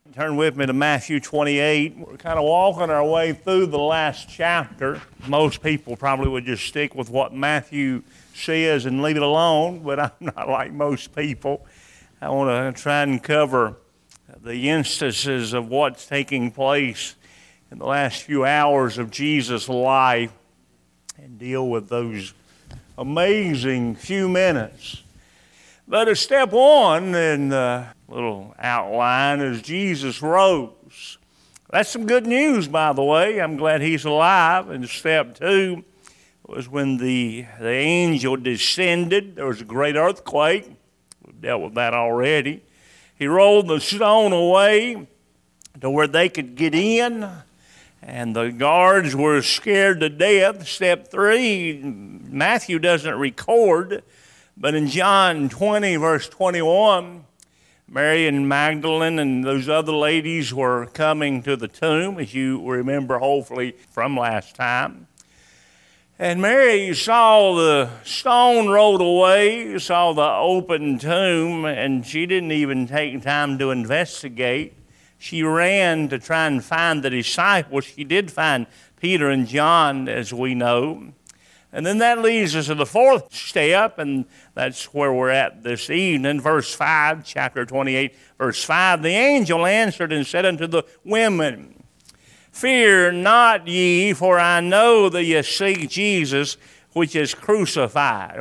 Turn with me to Matthew 28. We're kind of walking our way through the last chapter. Most people probably would just stick with what Matthew says and leave it alone, but I'm not like most people. I want to try and cover the instances of what's taking place in the last few hours of Jesus' life and deal with those amazing few minutes. But as step one in the little outline is Jesus rose. That's some good news, by the way. I'm glad he's alive. And step two was when the angel descended. There was a great earthquake. We've dealt with that already. He rolled the stone away to where they could get in, and the guards were scared to death. Step three, Matthew doesn't record, but in John 20, verse 21, Mary and Magdalene and those other ladies were coming to the tomb, as you remember hopefully from last time. And Mary saw the stone rolled away, saw the open tomb, and she didn't even take time to investigate. She ran to try and find the disciples. She did find Peter and John, as we know. And then that leads us to the fourth step, and that's where we're at this evening. Verse 5, chapter 28, verse 5. The angel answered and said unto the women, Fear not ye, for I know that ye seek Jesus, which was crucified.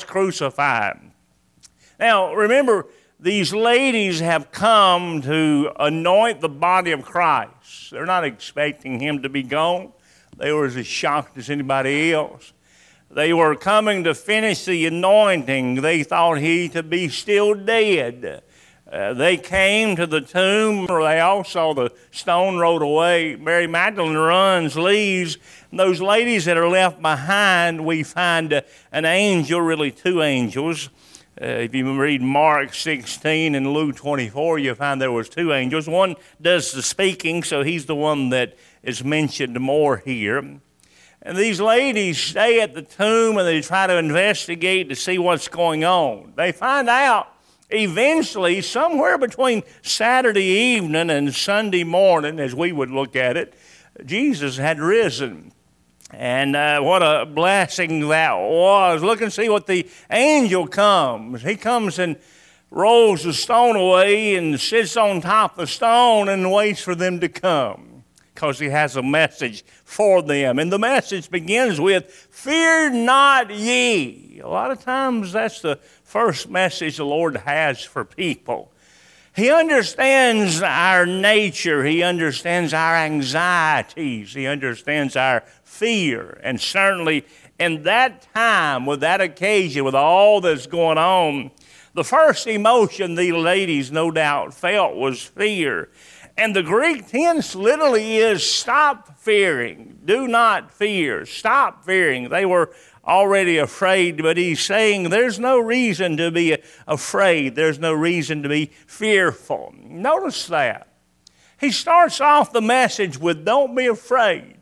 Now, remember, these ladies have come to anoint the body of Christ. They're not expecting him to be gone. They were as shocked as anybody else. They were coming to finish the anointing. They thought he to be still dead. They came to the tomb. They all saw the stone rolled away. Mary Magdalene runs, leaves. And those ladies that are left behind, we find an angel, really two angels. If you read Mark 16 and Luke 24, you find there was two angels. One does the speaking, so he's the one that is mentioned more here. And these ladies stay at the tomb and they try to investigate to see what's going on. They find out eventually, somewhere between Saturday evening and Sunday morning, as we would look at it, Jesus had risen. And what a blessing that was. Look and see what the angel comes. He comes and rolls the stone away and sits on top of the stone and waits for them to come, because he has a message for them. And the message begins with, Fear not ye. A lot of times that's the first message the Lord has for people. He understands our nature. He understands our anxieties. He understands our fear. And certainly in that time, with that occasion, with all that's going on, the first emotion the ladies no doubt felt was fear. And the Greek tense literally is stop fearing. Do not fear. Stop fearing. They were already afraid, but he's saying there's no reason to be afraid. There's no reason to be fearful. Notice that. He starts off the message with don't be afraid.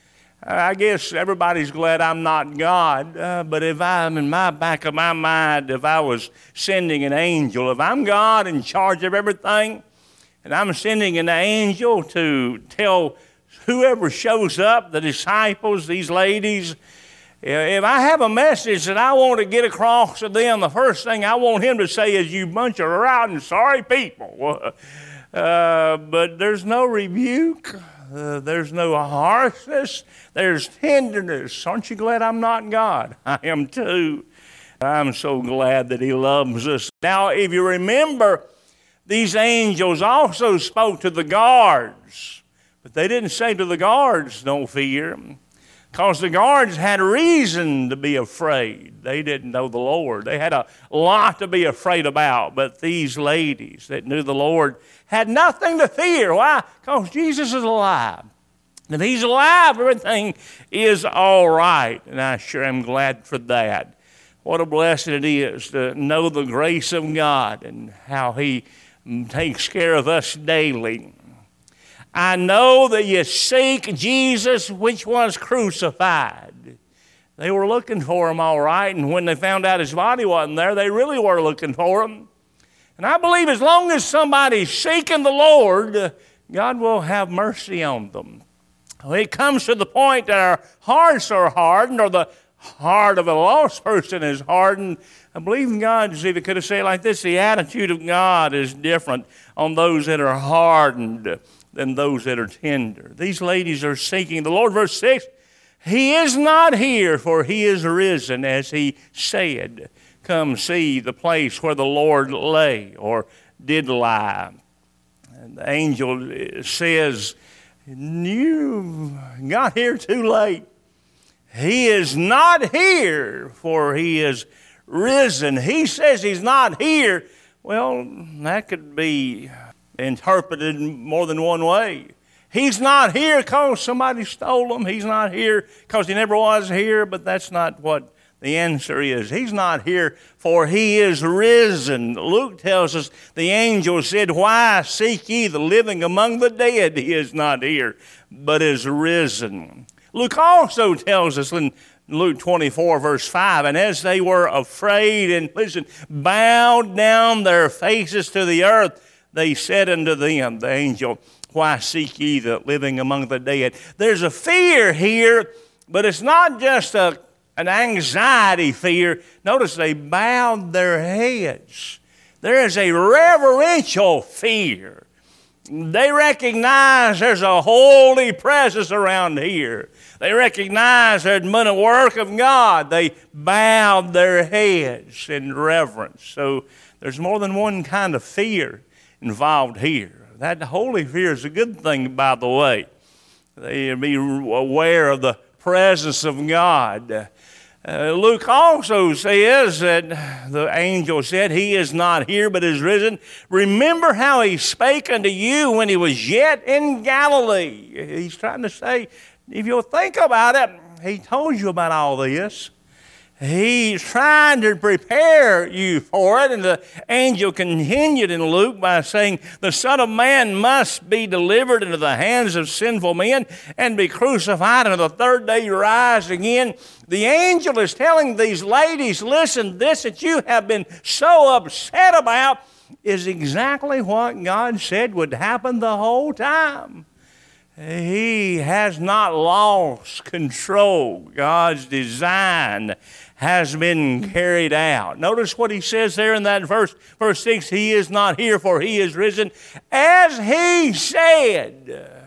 I guess everybody's glad I'm not God, but if I'm in my back of my mind, if I was sending an angel, if I'm God in charge of everything, and I'm sending an angel to tell whoever shows up, the disciples, these ladies, if I have a message that I want to get across to them, the first thing I want him to say is, you bunch of rotten, sorry people. But there's no rebuke. There's no harshness. There's tenderness. Aren't you glad I'm not God? I am too. I'm so glad that he loves us. Now, if you remember, these angels also spoke to the guards, but they didn't say to the guards, don't fear, because the guards had reason to be afraid. They didn't know the Lord. They had a lot to be afraid about, but these ladies that knew the Lord had nothing to fear. Why? Because Jesus is alive. And he's alive, everything is all right, and I sure am glad for that. What a blessing it is to know the grace of God and how he takes care of us daily. I know that you seek Jesus, which was crucified. They were looking for him all right, and when they found out his body wasn't there, they really were looking for him. And I believe as long as somebody's seeking the Lord, God will have mercy on them. When it comes to the point that our hearts are hardened, or the heart of a lost person is hardened, I believe God, if it could have said it like this, the attitude of God is different on those that are hardened than those that are tender. These ladies are seeking the Lord. Verse 6, He is not here, for He is risen, as He said. Come see the place where the Lord lay, or did lie. And the angel says, you got here too late. He is not here, for He is risen. He says He's not here. Well, that could be interpreted more than one way. He's not here because somebody stole him. He's not here because He never was here, but that's not what the answer is. He's not here, for He is risen. Luke tells us the angel said, why seek ye the living among the dead? He is not here, but is risen. Luke also tells us in Luke 24, verse 5, and as they were afraid and, listen, bowed down their faces to the earth, they said unto them, the angel, why seek ye the living among the dead? There's a fear here, but it's not just an anxiety fear. Notice they bowed their heads. There is a reverential fear. They recognize there's a holy presence around here. They recognize there's been a work of God. They bowed their heads in reverence. So there's more than one kind of fear involved here. That holy fear is a good thing, by the way. They be aware of the presence of God. Luke also says that the angel said, He is not here, but is risen. Remember how He spake unto you when He was yet in Galilee. He's trying to say, if you'll think about it, He told you about all this. He's trying to prepare you for it. And the angel continued in Luke by saying, the Son of Man must be delivered into the hands of sinful men and be crucified, and on the third day rise again. The angel is telling these ladies, listen, this that you have been so upset about is exactly what God said would happen the whole time. He has not lost control. God's design has been carried out. Notice what He says there in that verse 6, He is not here, for He is risen, as He said.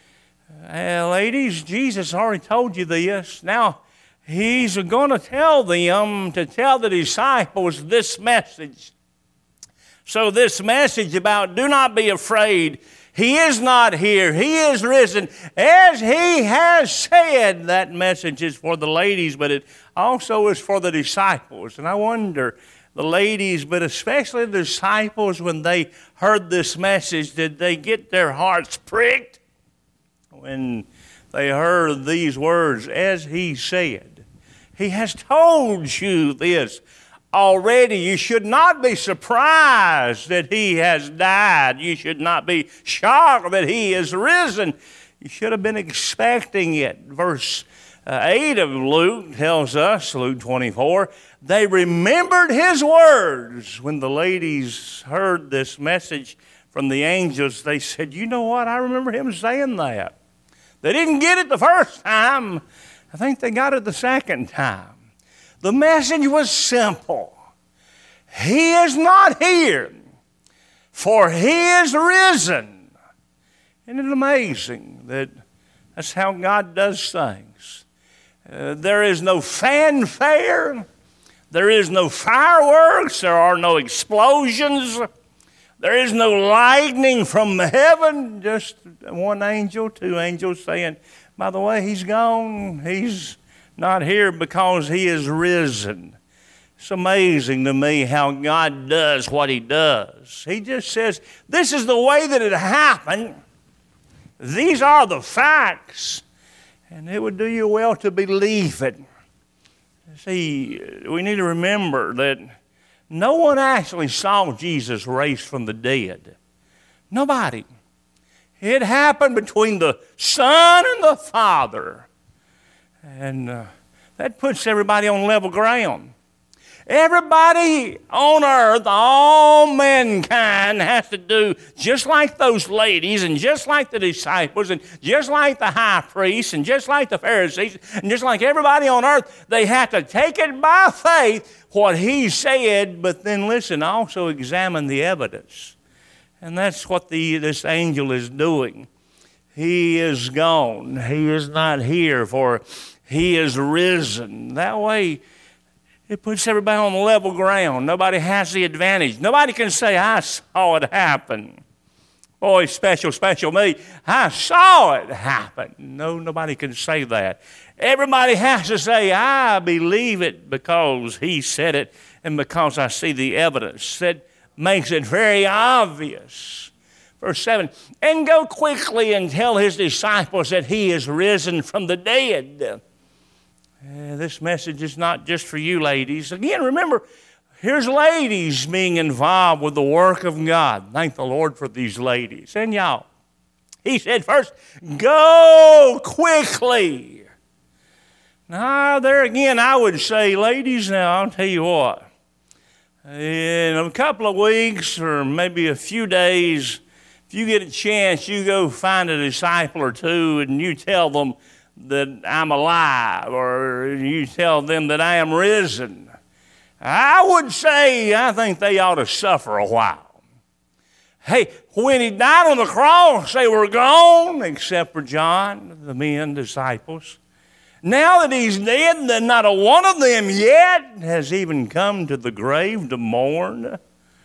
Ladies, Jesus already told you this. Now, He's going to tell them to tell the disciples this message. So this message about do not be afraid, He is not here, He is risen, as He has said. That message is for the ladies, but it also is for the disciples. And I wonder, the ladies, but especially the disciples, when they heard this message, did they get their hearts pricked when they heard these words, as He said? He has told you this already. You should not be surprised that He has died. You should not be shocked that He is risen. You should have been expecting it. Verse 8 of Luke tells us, Luke 24, they remembered His words. When the ladies heard this message from the angels, they said, you know what? I remember Him saying that. They didn't get it the first time. I think they got it the second time. The message was simple. He is not here, for He is risen. Isn't it amazing that that's how God does things? There is no fanfare. There is no fireworks. There are no explosions. There is no lightning from heaven. Just one angel, two angels saying, by the way, He's gone. He's not here because He is risen. It's amazing to me how God does what He does. He just says, this is the way that it happened. These are the facts. And it would do you well to believe it. See, we need to remember that no one actually saw Jesus raised from the dead. Nobody. It happened between the Son and the Father. And that puts everybody on level ground. Everybody on earth, all mankind has to do just like those ladies and just like the disciples and just like the high priests and just like the Pharisees and just like everybody on earth. They have to take it by faith, what he said, but then listen, also examine the evidence. And that's what this angel is doing. He is gone. He is not here, for he is risen. That way, it puts everybody on the level ground. Nobody has the advantage. Nobody can say, I saw it happen. Boy, special me. I saw it happen. No, nobody can say that. Everybody has to say, I believe it because he said it and because I see the evidence. That makes it very obvious. Verse 7, and go quickly and tell his disciples that he is risen from the dead. This message is not just for you ladies. Again, remember, here's ladies being involved with the work of God. Thank the Lord for these ladies. And y'all, he said first, go quickly. Now, there again, I would say, ladies, now, I'll tell you what. In a couple of weeks or maybe a few days, if you get a chance, you go find a disciple or two and you tell them that I'm alive, or you tell them that I am risen. I would say I think they ought to suffer a while. Hey, when he died on the cross, they were gone, except for John, the men, disciples. Now that he's dead, then not a one of them yet has even come to the grave to mourn.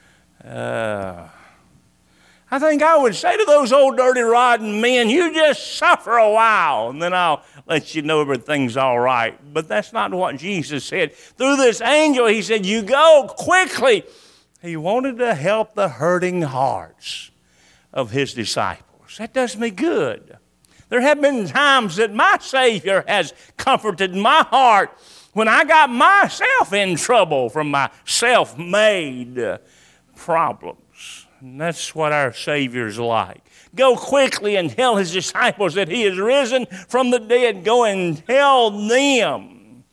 I think I would say to those old dirty rotten men, you just suffer a while, and then I'll let you know everything's all right. But that's not what Jesus said. Through this angel, he said, you go quickly. He wanted to help the hurting hearts of his disciples. That does me good. There have been times that my Savior has comforted my heart when I got myself in trouble from my self-made problems. And that's what our Savior's like. Go quickly and tell his disciples that he is risen from the dead. Go and tell them.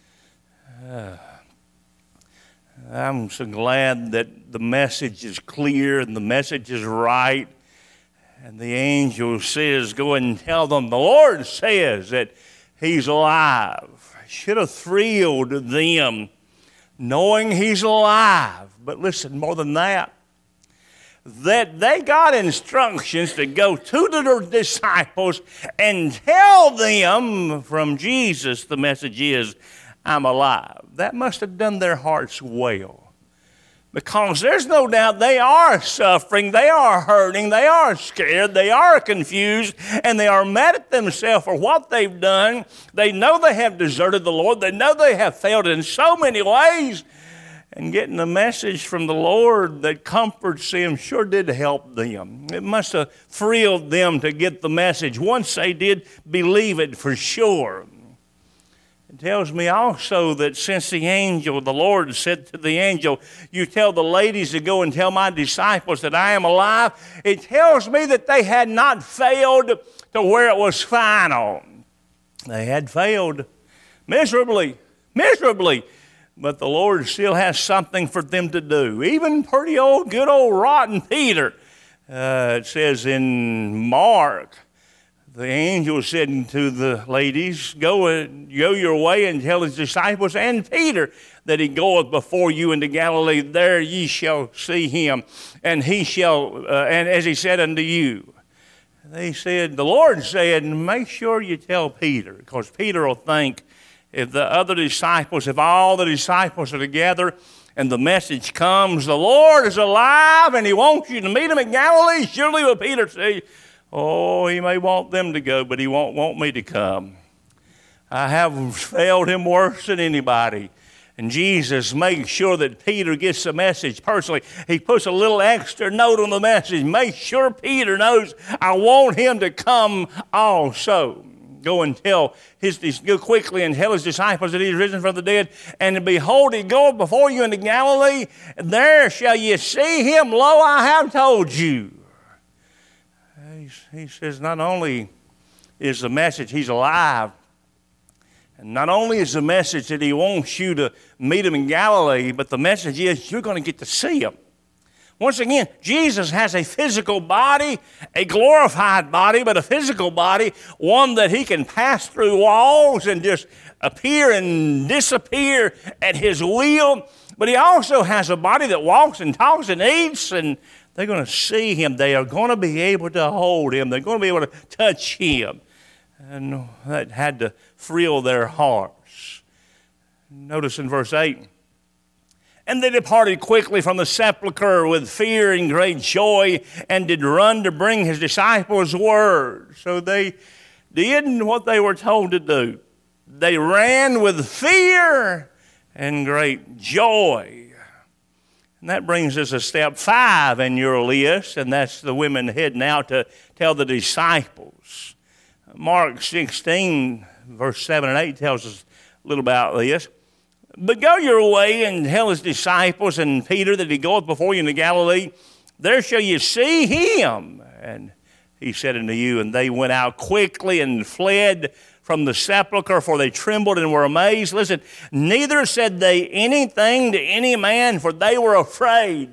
I'm so glad that the message is clear and the message is right. And the angel says, go and tell them. The Lord says that he's alive. Should have thrilled them knowing he's alive. But listen, more than that, that they got instructions to go to the disciples and tell them from Jesus the message is, I'm alive. That must have done their hearts well. Because there's no doubt they are suffering, they are hurting, they are scared, they are confused, and they are mad at themselves for what they've done. They know they have deserted the Lord. They know they have failed in so many ways. And getting a message from the Lord that comforts them sure did help them. It must have thrilled them to get the message once they did believe it for sure. It tells me also that since the Lord said to the angel, you tell the ladies to go and tell my disciples that I am alive, it tells me that they had not failed to where it was final. They had failed miserably. But the Lord still has something for them to do. Even good old rotten Peter. It says in Mark, the angel said to the ladies, go your way and tell his disciples and Peter that he goeth before you into Galilee. There ye shall see him, and he shall, and as he said unto you. The Lord said, make sure you tell Peter, because Peter will think, if all the disciples are together and the message comes, the Lord is alive and he wants you to meet him in Galilee, surely will Peter say, oh, he may want them to go, but he won't want me to come. I have failed him worse than anybody. And Jesus makes sure that Peter gets the message personally. He puts a little extra note on the message. Make sure Peter knows I want him to come also. Go quickly and tell his disciples that he is risen from the dead. And behold, he goeth before you into Galilee. There shall ye see him. Lo, I have told you. He says not only is the message he's alive, And not only is the message that he wants you to meet him in Galilee, but the message is you're going to get to see him. Once again, Jesus has a physical body, a glorified body, but a physical body, one that he can pass through walls and just appear and disappear at his will. But he also has a body that walks and talks and eats, and they're going to see him. They are going to be able to hold him. They're going to be able to touch him. And that had to thrill their hearts. Notice in verse 8, and they departed quickly from the sepulchre with fear and great joy, and did run to bring his disciples word. So they did what they were told to do. They ran with fear and great joy. And that brings us to step 5 in your list, and that's the women heading out to tell the disciples. Mark 16, verse 7 and 8 tells us a little about this. But go your way and tell his disciples and Peter that he goeth before you into Galilee. There shall you see him. And he said unto you, and they went out quickly and fled from the sepulchre, for they trembled and were amazed. Listen, neither said they anything to any man, for they were afraid.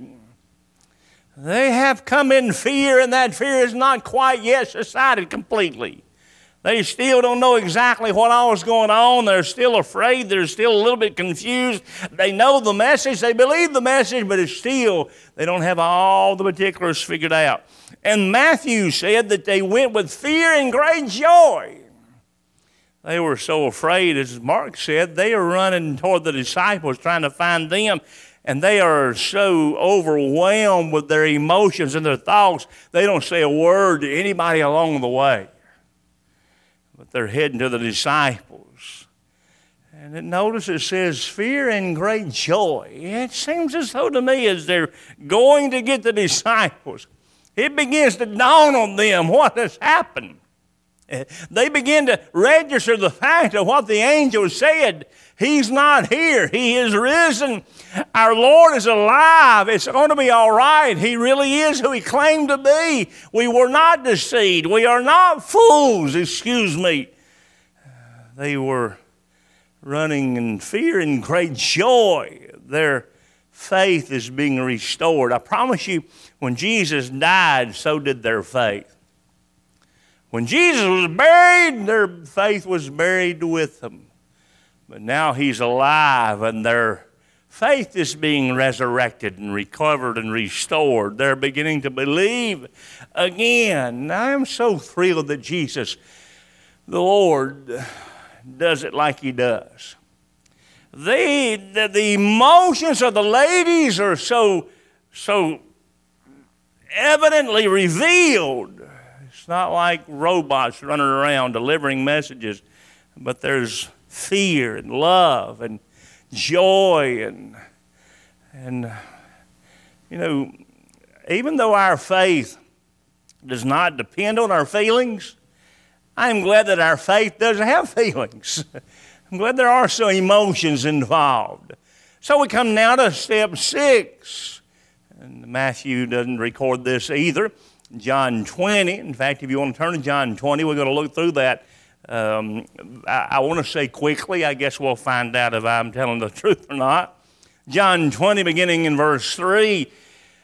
They have come in fear, and that fear is not quite yet subsided completely. They still don't know exactly what all is going on. They're still afraid. They're still a little bit confused. They know the message. They believe the message, but it's still, they don't have all the particulars figured out. And Matthew said that they went with fear and great joy. They were so afraid, as Mark said, they are running toward the disciples, trying to find them. And they are so overwhelmed with their emotions and their thoughts, they don't say a word to anybody along the way. But they're heading to the disciples. And then notice it says fear and great joy. It seems as though to me as they're going to get the disciples, it begins to dawn on them what has happened. They begin to register the fact of what the angel said. He's not here. He is risen. Our Lord is alive. It's going to be all right. He really is who he claimed to be. We were not deceived. We are not fools, excuse me. They were running in fear and great joy. Their faith is being restored. I promise you, when Jesus died, so did their faith. When Jesus was buried, their faith was buried with them. But now he's alive, and their faith is being resurrected and recovered and restored. They're beginning to believe again. I am so thrilled that Jesus, the Lord, does it like he does. The emotions of the ladies are so evidently revealed. It's not like robots running around delivering messages, but there's fear and love and joy and you know, even though our faith does not depend on our feelings, I'm glad that our faith doesn't have feelings. I'm glad there are some emotions involved. So we come now to step 6. And Matthew doesn't record this either. John 20. In fact, if you want to turn to John 20, we're going to look through that. I want to say quickly, I guess we'll find out if I'm telling the truth or not. John 20, beginning in verse 3,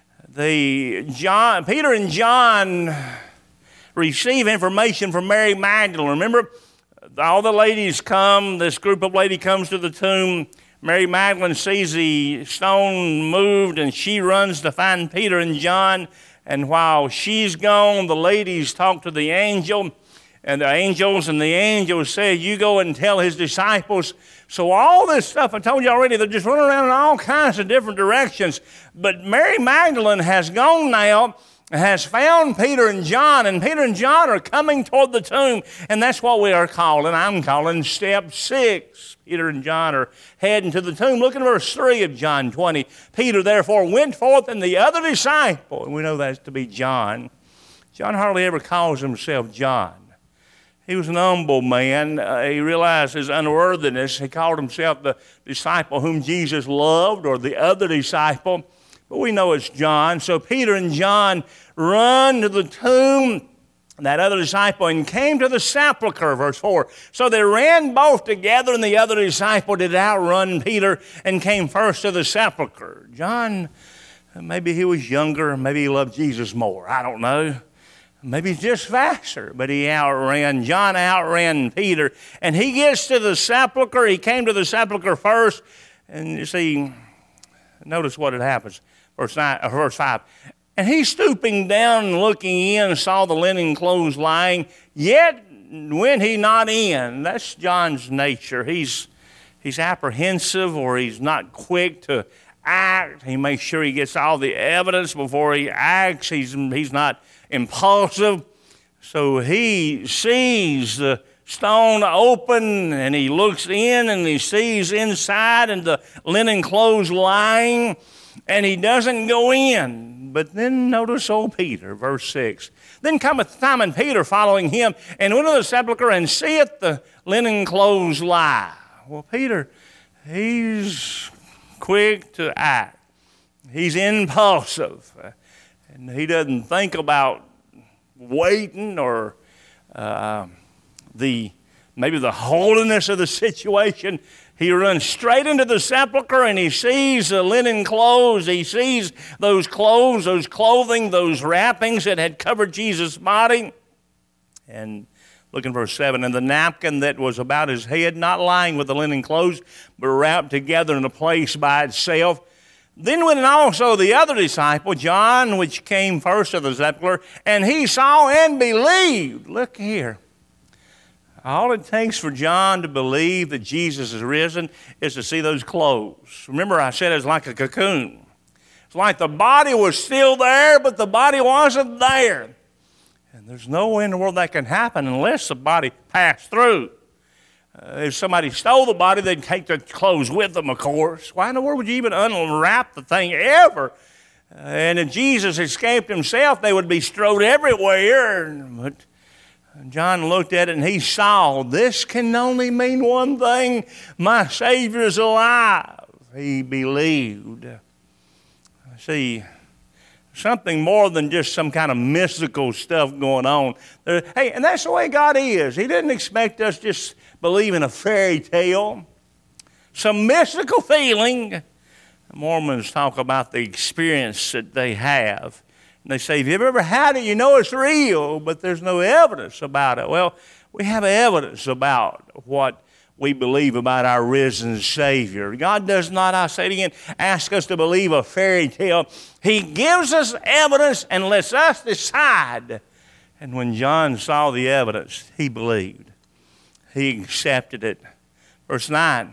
Peter and John receive information from Mary Magdalene. Remember, all the ladies come, this group of ladies comes to the tomb. Mary Magdalene sees the stone moved, and she runs to find Peter and John. And while she's gone, the ladies talk to the angel, and the angels say, you go and tell his disciples. So all this stuff, I told you already, they're just running around in all kinds of different directions. But Mary Magdalene has gone now, has found Peter and John are coming toward the tomb, and that's what I'm calling step 6. Peter and John are heading to the tomb. Look at verse 3 of John 20. Peter therefore went forth, and the other disciple, and we know that's to be John. John hardly ever calls himself John. He was an humble man. He realized his unworthiness. He called himself the disciple whom Jesus loved, or the other disciple. But we know it's John. So Peter and John run to the tomb, that other disciple, and came to the sepulchre, verse 4. So they ran both together, and the other disciple did outrun Peter and came first to the sepulchre. John, maybe he was younger, maybe he loved Jesus more, I don't know. Maybe he's just faster, but John outran Peter, and he gets to the sepulchre. He came to the sepulchre first, and you see, notice what it happens, verse 5. And he, stooping down and looking in, saw the linen clothes lying, yet went he not in. That's John's nature. He's apprehensive, or he's not quick to act. He makes sure he gets all the evidence before he acts. He's not impulsive. So he sees the stone open, and he looks in, and he sees inside and the linen clothes lying, and he doesn't go in. But then notice old Peter, verse 6. Then cometh Simon Peter following him, and went to the sepulchre, and seeth the linen clothes lie. Well, Peter, he's quick to act. He's impulsive. And he doesn't think about waiting or maybe the holiness of the situation. He runs straight into the sepulchre, and he sees the linen clothes. He sees those clothes, those clothing, those wrappings that had covered Jesus' body. And look in verse 7. And the napkin that was about his head, not lying with the linen clothes, but wrapped together in a place by itself. Then went also the other disciple, John, which came first to the sepulchre, and he saw and believed. Look here. All it takes for John to believe that Jesus is risen is to see those clothes. Remember, I said it was like a cocoon. It's like the body was still there, but the body wasn't there. And there's no way in the world that can happen unless the body passed through. If somebody stole the body, they'd take the clothes with them, of course. Why in the world would you even unwrap the thing ever? And if Jesus escaped himself, they would be strode everywhere. But John looked at it and he saw, this can only mean one thing: my Savior is alive. He believed. See, something more than just some kind of mystical stuff going on. Hey, and that's the way God is. He didn't expect us just believe in a fairy tale, some mystical feeling. The Mormons talk about the experience that they have. And they say, if you've ever had it, you know it's real, but there's no evidence about it. Well, we have evidence about what we believe about our risen Savior. God does not, I say it again, ask us to believe a fairy tale. He gives us evidence and lets us decide. And when John saw the evidence, he believed. He accepted it. Verse 9,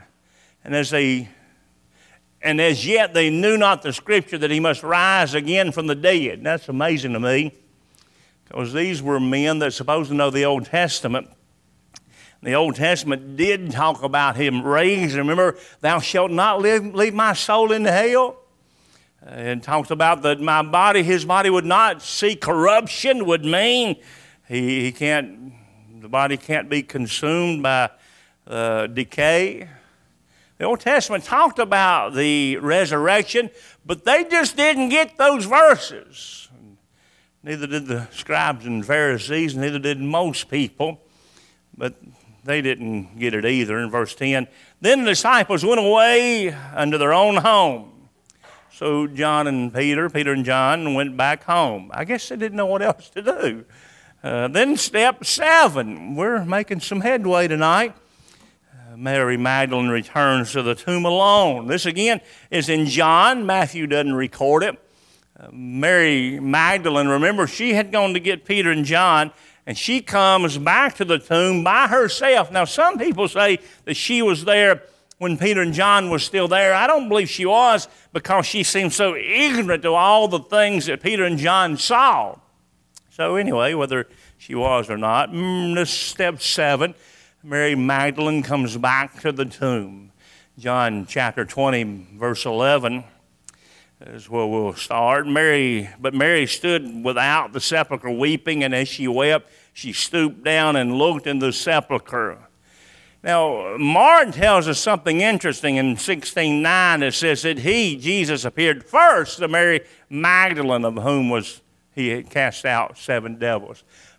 and as yet they knew not the Scripture that he must rise again from the dead. And that's amazing to me, because these were men that supposed to know the Old Testament. The Old Testament did talk about him raised. Remember, thou shalt not leave my soul in hell. And talks about that his body would not see corruption, would mean the body can't be consumed by decay. The Old Testament talked about the resurrection, but they just didn't get those verses. Neither did the scribes and Pharisees, neither did most people, but they didn't get it either. In verse 10, then the disciples went away unto their own home. So Peter and John went back home. I guess they didn't know what else to do. Then step 7, we're making some headway tonight. Mary Magdalene returns to the tomb alone. This again is in John. Matthew doesn't record it. Mary Magdalene, remember, she had gone to get Peter and John, and she comes back to the tomb by herself. Now, some people say that she was there when Peter and John was still there. I don't believe she was, because she seemed so ignorant to all the things that Peter and John saw. So anyway, whether she was or not, this step 7, Mary Magdalene comes back to the tomb. John chapter 20, verse 11 is where we'll start. But Mary stood without the sepulchre weeping, and as she wept, she stooped down and looked in the sepulchre. Now, Mark tells us something interesting in 16:9. It says that Jesus, appeared first to Mary Magdalene, of whom he had cast out 7 devils.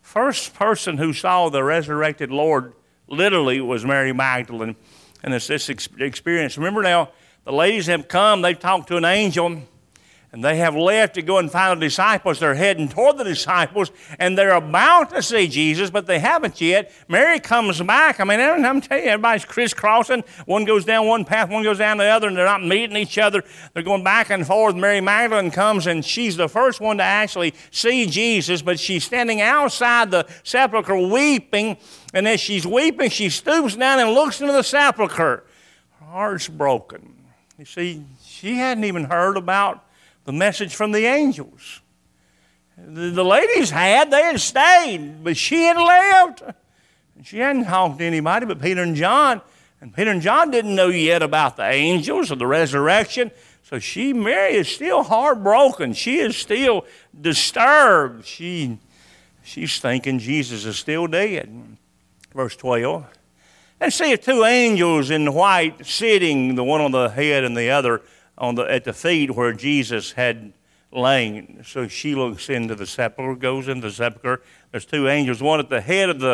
First person who saw the resurrected Lord literally was Mary Magdalene. And it's this experience. Remember now, the ladies have come, they've talked to an angel, and they have left to go and find the disciples. They're heading toward the disciples, and they're about to see Jesus, but they haven't yet. Mary comes back. I mean, I'm telling you, everybody's crisscrossing. One goes down one path, one goes down the other, and they're not meeting each other. They're going back and forth. Mary Magdalene comes, and she's the first one to actually see Jesus, but she's standing outside the sepulchre weeping, and as she's weeping, she stoops down and looks into the sepulchre. Her heart's broken. You see, she hadn't even heard about the message from the angels. The ladies they had stayed, but she had left. She hadn't talked to anybody but Peter and John. And Peter and John didn't know yet about the angels or the resurrection. So Mary is still heartbroken. She is still disturbed. She's thinking Jesus is still dead. Verse 12. And see two angels in white sitting, the one on the head and the other at the feet where Jesus had lain. So she looks into the sepulchre, goes into the sepulchre. There's two angels, one at the head of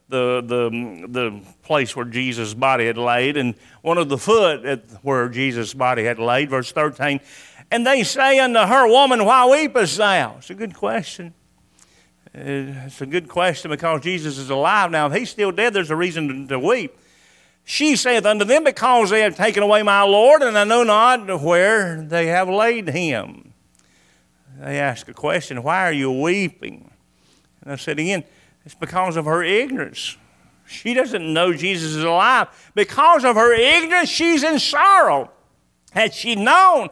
the place where Jesus' body had laid, and one at the foot at where Jesus' body had laid. Verse 13, and they say unto her, Woman, why weepest thou? It's a good question. It's a good question because Jesus is alive now. If he's still dead, there's a reason to weep. She saith unto them, Because they have taken away my Lord, and I know not where they have laid him. They ask a question, Why are you weeping? And I said again, it's because of her ignorance. She doesn't know Jesus is alive. Because of her ignorance, she's in sorrow. Had she known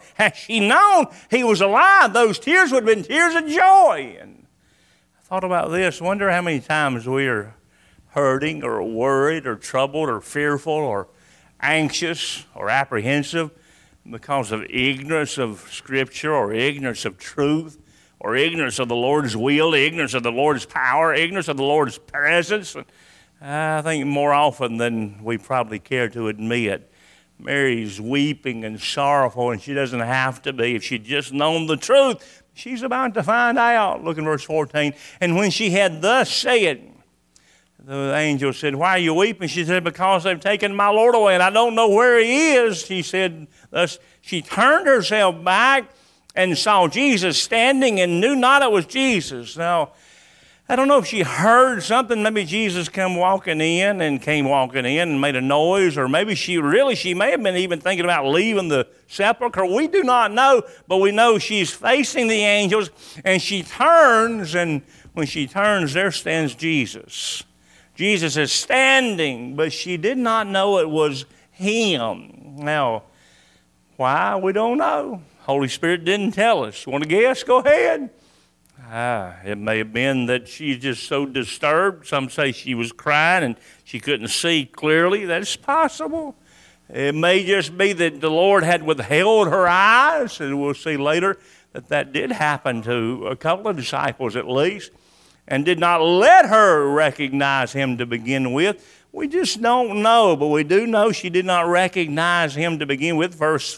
he was alive, those tears would have been tears of joy. And I thought about this. Wonder how many times we are hurting or worried or troubled or fearful or anxious or apprehensive because of ignorance of Scripture or ignorance of truth or ignorance of the Lord's will, ignorance of the Lord's power, ignorance of the Lord's presence. I think more often than we probably care to admit, Mary's weeping and sorrowful, and she doesn't have to be. If she'd just known the truth, she's about to find out. Look in verse 14. And when she had thus said, the angel said, Why are you weeping? She said, Because they've taken my Lord away, and I don't know where he is. She said, thus she turned herself back and saw Jesus standing and knew not it was Jesus. Now, I don't know if she heard something. Maybe Jesus came walking in and made a noise, or maybe she may have been even thinking about leaving the sepulchre. We do not know, but we know she's facing the angels, and she turns, and when she turns, there stands Jesus. Jesus is standing, but she did not know it was him. Now, why? We don't know. Holy Spirit didn't tell us. You want to guess? Go ahead. It may have been that she's just so disturbed. Some say she was crying and she couldn't see clearly. That's possible. It may just be that the Lord had withheld her eyes, and we'll see later that did happen to a couple of disciples at least, and did not let her recognize him to begin with. We just don't know, but we do know she did not recognize him to begin with. Verse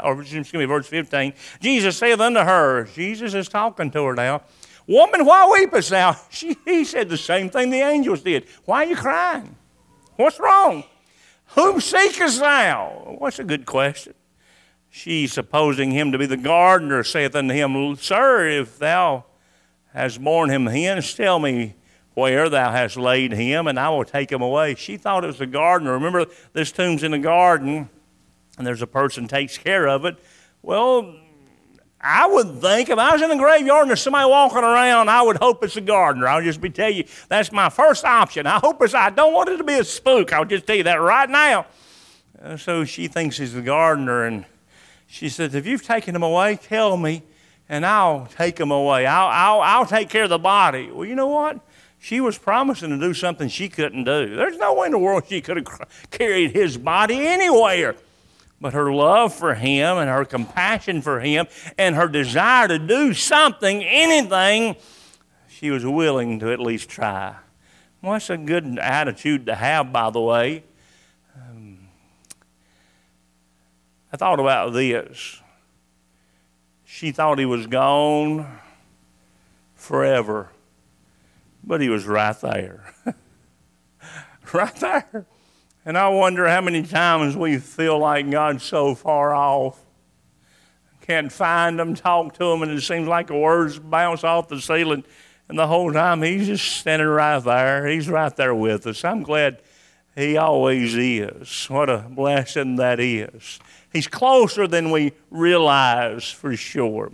15. Jesus saith unto her, Jesus is talking to her now, Woman, why weepest thou? He said the same thing the angels did. Why are you crying? What's wrong? Whom seekest thou? What's a good question? She, supposing him to be the gardener, saith unto him, Sir, if thou hast borne him hence, tell me where thou hast laid him, and I will take him away. She thought it was the gardener. Remember, this tomb's in the garden, and there's a person takes care of it. Well, I would think if I was in the graveyard and there's somebody walking around, I would hope it's the gardener. I'll just tell you, that's my first option. I don't want it to be a spook. I'll just tell you that right now. So she thinks he's the gardener, and she says, if you've taken him away, tell me, and I'll take him away. I'll take care of the body. Well, you know what? She was promising to do something she couldn't do. There's no way in the world she could have carried his body anywhere. But her love for him and her compassion for him and her desire to do something, anything, she was willing to at least try. Well, that's a good attitude to have, by the way. I thought about this. She thought he was gone forever. But he was right there. Right there. And I wonder how many times we feel like God's so far off. Can't find him, talk to him, and it seems like the words bounce off the ceiling. And the whole time he's just standing right there. He's right there with us. I'm glad he always is. What a blessing that is. He's closer than we realize for sure.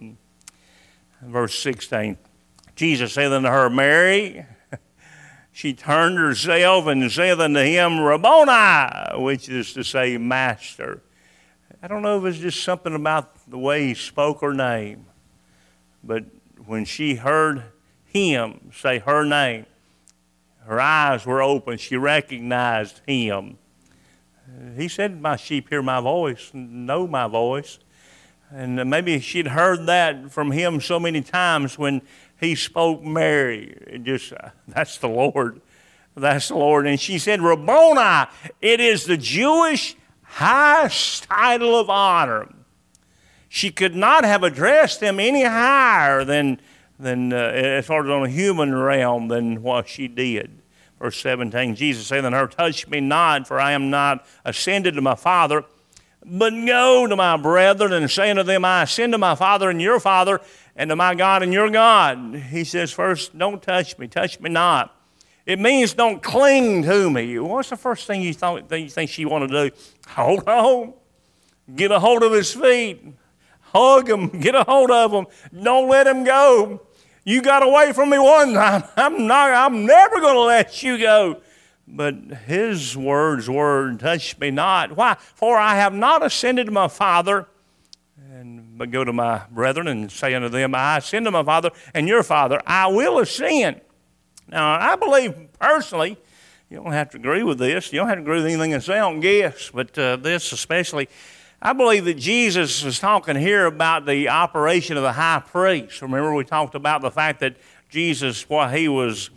Verse 16, Jesus said unto her, Mary. She turned herself and said unto him, Rabboni, which is to say, Master. I don't know if it's just something about the way he spoke her name, but when she heard him say her name, her eyes were open. She recognized him. He said, my sheep hear my voice, know my voice. And maybe she'd heard that from him so many times when he spoke Mary. It just, that's the Lord. That's the Lord. And she said, Rabboni, it is the Jewish highest title of honor. She could not have addressed him any higher than as far as on a human realm than what she did. Verse 17, Jesus said unto her, touch me not, for I am not ascended to my Father, but go to my brethren and say unto them, I ascend to my Father and your Father, and to my God and your God. He says, first, don't touch me not. It means don't cling to me. What's the first thing you think she wanted to do? Hold on. Get a hold of his feet. Hug him. Get a hold of him. Don't let him go. You got away from me one time. I'm never going to let you go. But his words were, touch me not. Why? For I have not ascended to my Father, but go to my brethren and say unto them, I ascend to my Father and your Father. I will ascend. Now, I believe personally, you don't have to agree with this. You don't have to agree with anything I say on guess, but this especially. I believe that Jesus is talking here about the operation of the high priest. Remember, we talked about the fact that Jesus, while he was,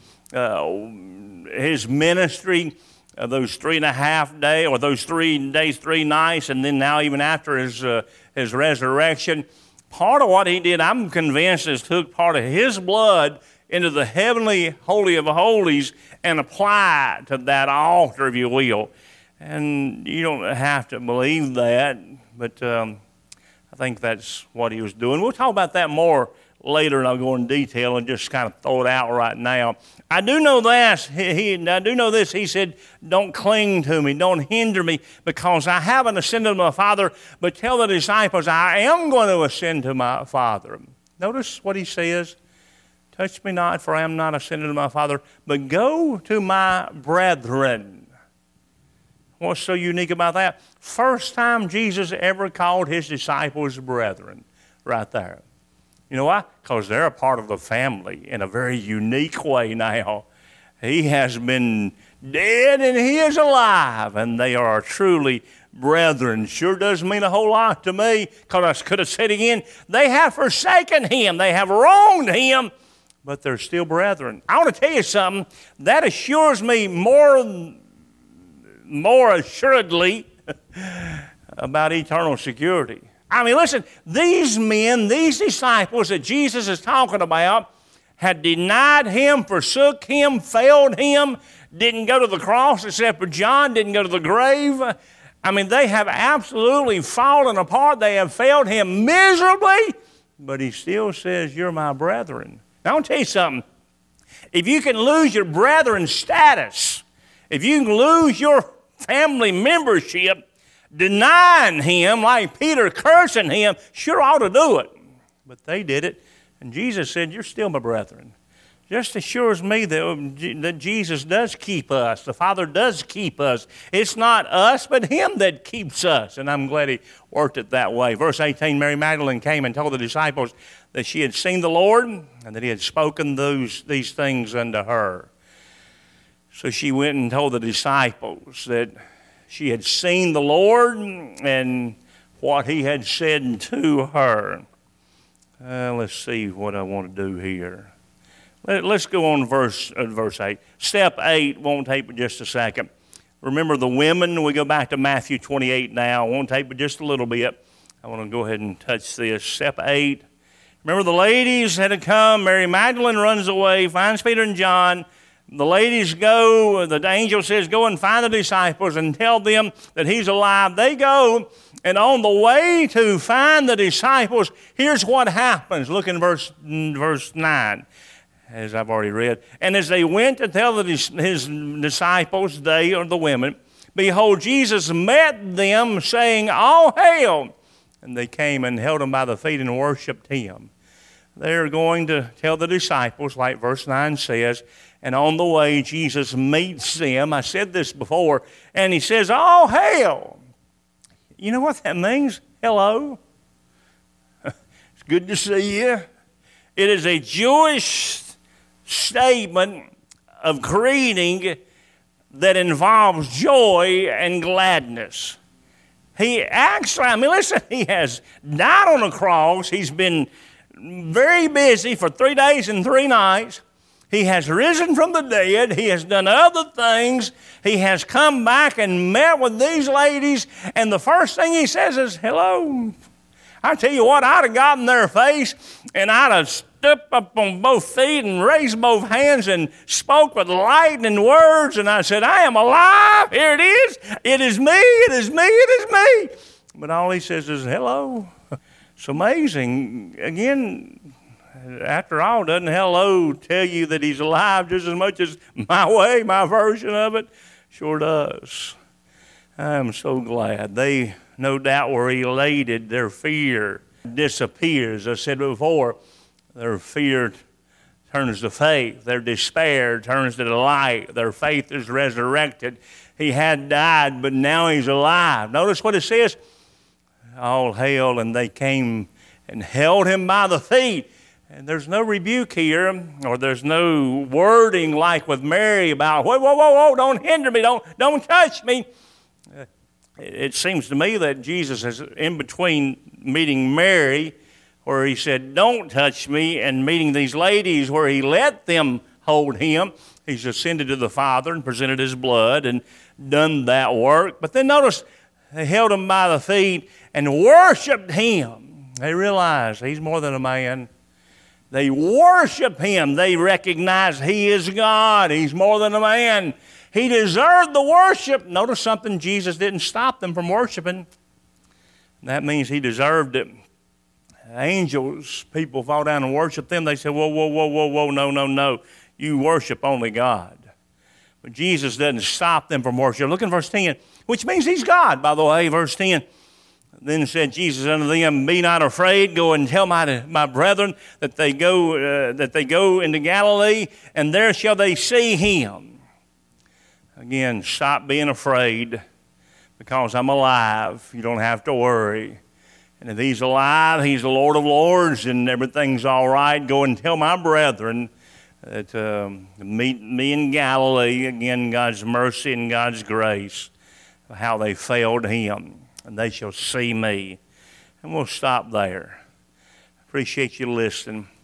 his ministry, those 3.5 days, or those 3 days, 3 nights, and then now even after his resurrection, part of what he did, I'm convinced, is took part of his blood into the heavenly Holy of Holies and apply it to that altar, if you will. And you don't have to believe that, but I think that's what he was doing. We'll talk about that more later, and I'll go in detail and just kind of throw it out right now. I do know this. I do know this. He said, don't cling to me, don't hinder me, because I haven't ascended to my Father, but tell the disciples I am going to ascend to my Father. Notice what he says. Touch me not, for I am not ascended to my Father, but go to my brethren. What's so unique about that? First time Jesus ever called his disciples brethren, right there. You know why? Because they're a part of the family in a very unique way now. He has been dead and he is alive, and they are truly brethren. Sure does mean a whole lot to me, because I could have said again, they have forsaken him, they have wronged him, but they're still brethren. I want to tell you something, that assures me more assuredly about eternal security. I mean, listen, these men, these disciples that Jesus is talking about had denied him, forsook him, failed him, didn't go to the cross except for John, didn't go to the grave. I mean, they have absolutely fallen apart. They have failed him miserably, but he still says, you're my brethren. Now, I'll tell you something. If you can lose your brethren status, if you can lose your family membership, denying him like Peter cursing him, sure ought to do it. But they did it, and Jesus said, you're still my brethren. Just assures me that Jesus does keep us. The Father does keep us. It's not us, but him that keeps us, and I'm glad he worked it that way. Verse 18, Mary Magdalene came and told the disciples that she had seen the Lord and that he had spoken these things unto her. So she went and told the disciples that she had seen the Lord and what he had said to her. Let's see what I want to do here. Let's go on verse 8. Step 8 won't take but just a second. Remember the women. We go back to Matthew 28 now. Won't take but just a little bit. I want to go ahead and touch this. Step 8. Remember, the ladies had to come. Mary Magdalene runs away, finds Peter and John. The ladies go, the angel says, go and find the disciples and tell them that he's alive. They go, and on the way to find the disciples, here's what happens. Look in verse 9, as I've already read. And as they went to tell his disciples, they or the women, behold, Jesus met them, saying, all hail. And they came and held him by the feet and worshiped him. They're going to tell the disciples, like verse 9 says, and on the way, Jesus meets them. I said this before, and he says, all hail. You know what that means? Hello. It's good to see you. It is a Jewish statement of greeting that involves joy and gladness. He actually, listen, he has died on the cross. He's been very busy for 3 days and 3 nights. He has risen from the dead. He has done other things. He has come back and met with these ladies. And the first thing he says is, hello. I tell you what, I'd have gotten their face and I'd have stepped up on both feet and raised both hands and spoke with lightning words. And I said, I am alive. Here it is. It is me. It is me. It is me. But all he says is, hello. It's amazing. Again, after all, doesn't hello tell you that he's alive just as much as my way, my version of it? Sure does. I'm so glad. They no doubt were elated. Their fear disappears. I said before, their fear turns to faith. Their despair turns to delight. Their faith is resurrected. He had died, but now he's alive. Notice what it says. All hail, and they came and held him by the feet. And there's no rebuke here, or there's no wording like with Mary about, whoa, don't hinder me, don't touch me. It seems to me that Jesus is in between meeting Mary, where he said, don't touch me, and meeting these ladies, where he let them hold him. He's ascended to the Father and presented his blood and done that work. But then notice, they held him by the feet and worshiped him. They realized he's more than a man. They worship him. They recognize he is God. He's more than a man. He deserved the worship. Notice something, Jesus didn't stop them from worshiping. That means he deserved it. Angels, people fall down and worship them. They say, whoa, no. You worship only God. But Jesus doesn't stop them from worship. Look in verse 10, which means he's God, by the way, verse 10. Then said Jesus unto them, be not afraid, go and tell my brethren that they go into Galilee, and there shall they see him. Again, stop being afraid, because I'm alive. You don't have to worry. And if he's alive, he's the Lord of Lords, and everything's all right. Go and tell my brethren that meet me in Galilee. Again, God's mercy and God's grace, how they failed him. And they shall see me. And we'll stop there. Appreciate you listening.